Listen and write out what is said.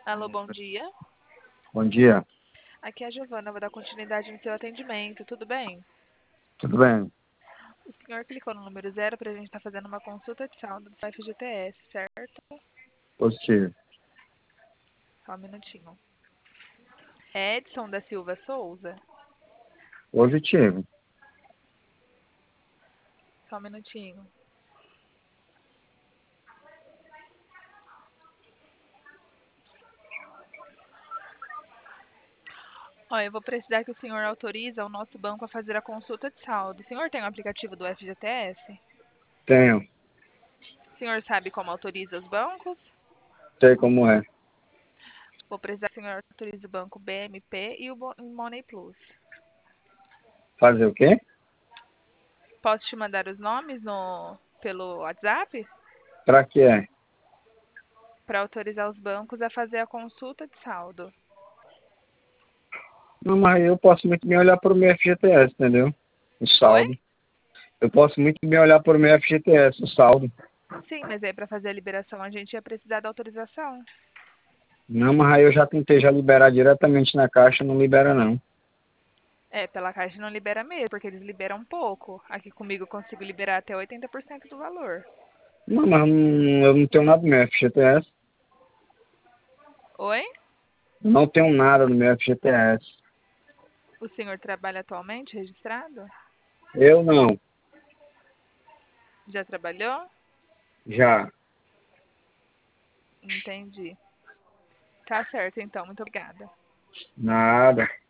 Alô, bom dia. Bom dia, Aqui é a Giovana, vou dar continuidade no seu atendimento, tudo bem? tudo bem? O senhor clicou no número 0 para a gente estar fazendo uma consulta de saldo do FGTS, certo? Positivo. Só um minutinho. Edson da Silva Souza? Positivo. Só um minutinho. Olha, eu vou precisar que o senhor autorize o nosso banco a fazer a consulta de saldo. O senhor tem o aplicativo do FGTS? Tenho, O senhor sabe como autoriza os bancos? sei como é. Vou precisar que o senhor autorize o banco BMP e o Money Plus. Fazer o quê? Posso te mandar os nomes pelo WhatsApp? Pra que é? Para autorizar os bancos a fazer a consulta de saldo. Não, mas eu posso muito bem olhar por meu FGTS, entendeu? O Oi? saldo. Eu posso muito bem olhar por meu FGTS, o saldo. Sim, mas aí para fazer a liberação a gente ia precisar da autorização. Não, mas aí eu já tentei já liberar diretamente na caixa, não libera não. É, pela Caixa não libera mesmo, porque eles liberam pouco. Aqui comigo eu consigo liberar até 80% do valor. Não, mas eu não tenho nada no meu FGTS. Oi? Não tenho nada no meu FGTS. O senhor trabalha atualmente registrado? Eu não. Já trabalhou? Já. Entendi. Tá certo, então. Muito obrigada. Nada.